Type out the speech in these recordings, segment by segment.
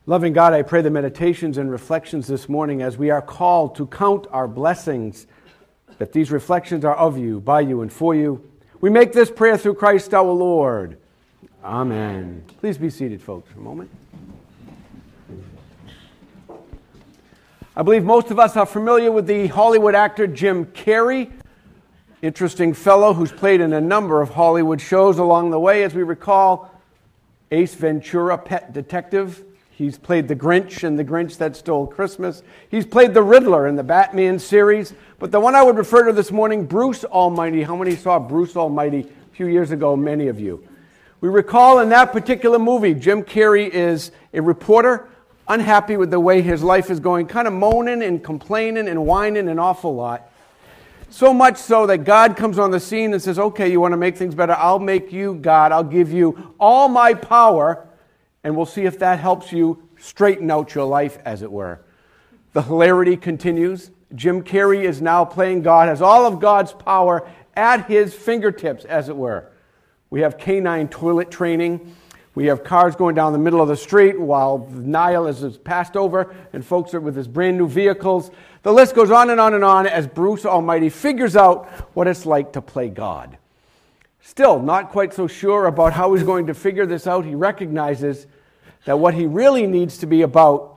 Loving God, I pray the meditations and reflections this morning as we are called to count our blessings, that these reflections are of you, by you, and for you. We make this prayer through Christ our Lord. Amen. Please be seated, folks, for a moment. I believe most of us are familiar with the Hollywood actor Jim Carrey. Interesting fellow who's played in a number of Hollywood shows along the way. As we recall, Ace Ventura, Pet Detective. He's played the Grinch in The Grinch That Stole Christmas. He's played the Riddler in the Batman series. But the one I would refer to this morning, Bruce Almighty. How many saw Bruce Almighty a few years ago? Many of you. We recall in that particular movie, Jim Carrey is a reporter, unhappy with the way his life is going, kind of moaning and complaining and whining an awful lot. So much so that God comes on the scene and says, okay, you want to make things better? I'll make you God. I'll give you all my power. And we'll see if that helps you straighten out your life, as it were. The hilarity continues. Jim Carrey is now playing God, has all of God's power at his fingertips, as it were. We have canine toilet training. We have cars going down the middle of the street while the Nile is passed over and folks are with his brand new vehicles. The list goes on and on and on as Bruce Almighty figures out what it's like to play God. Still, not quite so sure about how he's going to figure this out. He recognizes that what he really needs to be about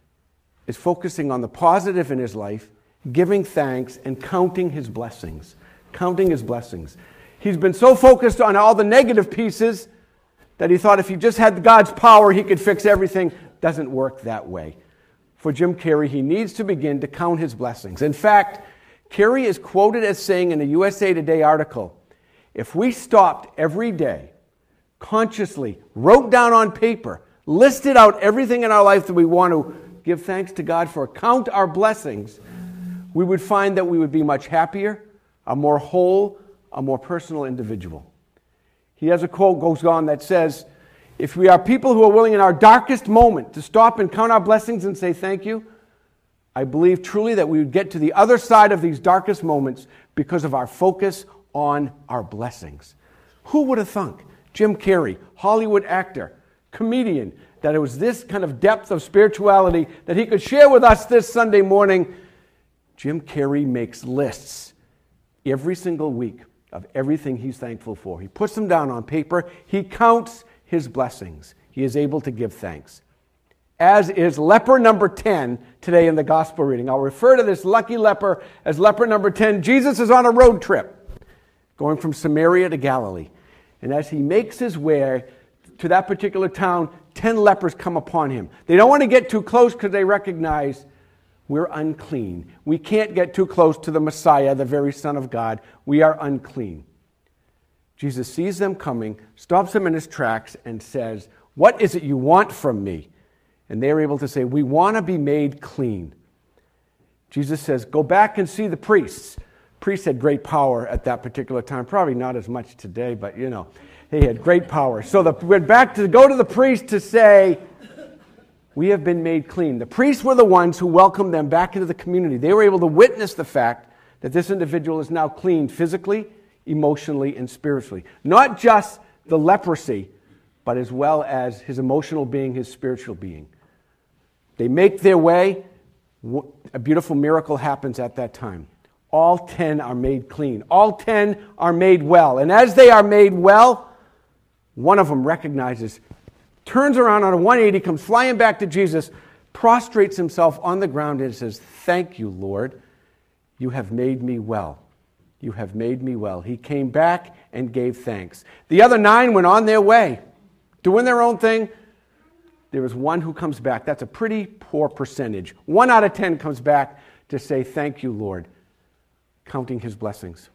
is focusing on the positive in his life, giving thanks, and counting his blessings. Counting his blessings. He's been so focused on all the negative pieces that he thought if he just had God's power, he could fix everything. Doesn't work that way. For Jim Carrey, he needs to begin to count his blessings. In fact, Carrey is quoted as saying in a USA Today article, if we stopped every day, consciously wrote down on paper, listed out everything in our life that we want to give thanks to God for, count our blessings, we would find that we would be much happier, a more whole, a more personal individual. He has a quote goes on that says, if we are people who are willing in our darkest moment to stop and count our blessings and say thank you, I believe truly that we would get to the other side of these darkest moments because of our focus on our blessings. Who would have thunk? Jim Carrey, Hollywood actor, comedian, that it was this kind of depth of spirituality that he could share with us this Sunday morning. Jim Carrey makes lists every single week of everything he's thankful for. He puts them down on paper. He counts his blessings. He is able to give thanks. As is leper number 10 today in the gospel reading. I'll refer to this lucky leper as leper number 10. Jesus is on a road trip going from Samaria to Galilee. And as he makes his way to that particular town, 10 lepers come upon him. They don't want to get too close because they recognize we're unclean. We can't get too close to the Messiah, the very Son of God. We are unclean. Jesus sees them coming, stops them in his tracks, and says, what is it you want from me? And they're able to say, we want to be made clean. Jesus says, go back and see the priests. Priests had great power at that particular time. Probably not as much today, but they had great power. So we're back to go to the priest to say, we have been made clean. The priests were the ones who welcomed them back into the community. They were able to witness the fact that this individual is now clean physically, emotionally, and spiritually. Not just the leprosy, but as well as his emotional being, his spiritual being. They make their way. A beautiful miracle happens at that time. All 10 are made clean. All 10 are made well. And as they are made well, one of them recognizes, turns around on a 180, comes flying back to Jesus, prostrates himself on the ground and says, thank you, Lord. You have made me well. You have made me well. He came back and gave thanks. The other 9 went on their way, doing their own thing. There is one who comes back. That's a pretty poor percentage. 1 out of 10 comes back to say, thank you, Lord, counting his blessings.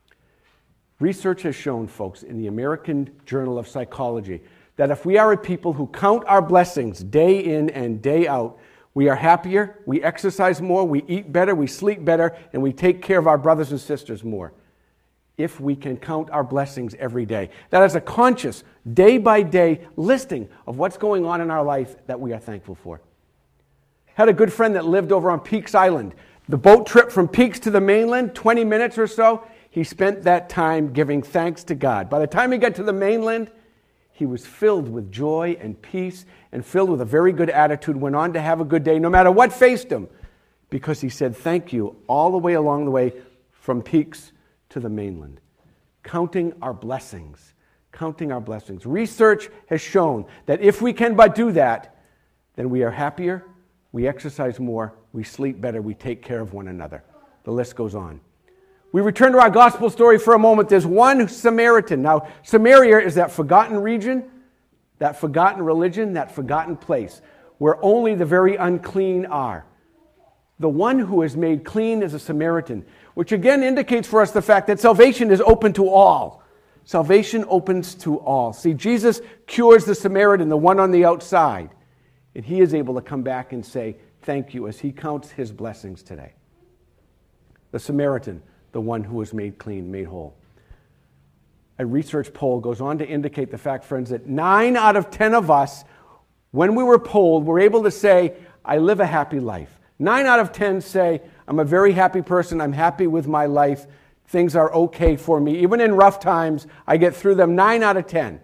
Research has shown, folks, in the American Journal of Psychology, that if we are a people who count our blessings day in and day out, we are happier, we exercise more, we eat better, we sleep better, and we take care of our brothers and sisters more. If we can count our blessings every day. That is a conscious, day-by-day listing of what's going on in our life that we are thankful for. Had a good friend that lived over on Peaks Island. The boat trip from Peaks to the mainland, 20 minutes or so, he spent that time giving thanks to God. By the time he got to the mainland, he was filled with joy and peace and filled with a very good attitude, went on to have a good day no matter what faced him, because he said thank you all the way along the way from peaks to the mainland. Counting our blessings. Counting our blessings. Research has shown that if we can but do that, then we are happier, we exercise more, we sleep better, we take care of one another. The list goes on. We return to our gospel story for a moment. There's one Samaritan. Now, Samaria is that forgotten region, that forgotten religion, that forgotten place where only the very unclean are. The one who is made clean is a Samaritan, which again indicates for us the fact that salvation is open to all. Salvation opens to all. See, Jesus cures the Samaritan, the one on the outside, and he is able to come back and say thank you as he counts his blessings today. The Samaritan, the one who was made clean, made whole. A research poll goes on to indicate the fact, friends, that 9 out of 10 of us, when we were polled, were able to say, I live a happy life. 9 out of 10 say, I'm a very happy person, I'm happy with my life, things are okay for me. Even in rough times, I get through them. 9 out of 10.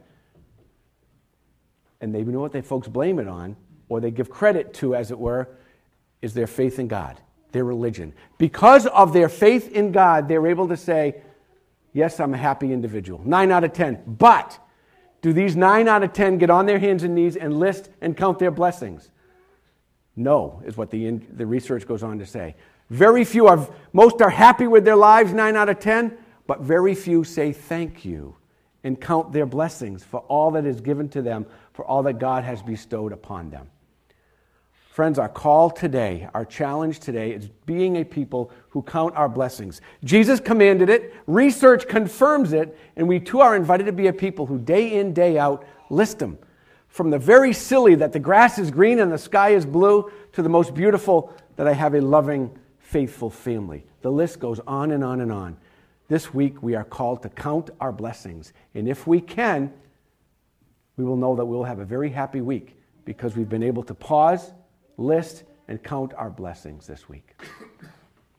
And they know what they folks blame it on, or they give credit to, as it were, is their faith in God, their religion. Because of their faith in God, they're able to say, yes, I'm a happy individual. 9 out of 10. But do these 9 out of 10 get on their hands and knees and list and count their blessings? No, is what the research goes on to say. Very few most are happy with their lives, 9 out of 10, but very few say thank you and count their blessings for all that is given to them, for all that God has bestowed upon them. Friends, our call today, our challenge today is being a people who count our blessings. Jesus commanded it, research confirms it, and we too are invited to be a people who day in, day out list them. From the very silly that the grass is green and the sky is blue to the most beautiful that I have a loving, faithful family. The list goes on and on and on. This week we are called to count our blessings. And if we can, we will know that we'll have a very happy week because we've been able to pause, list, and count our blessings this week.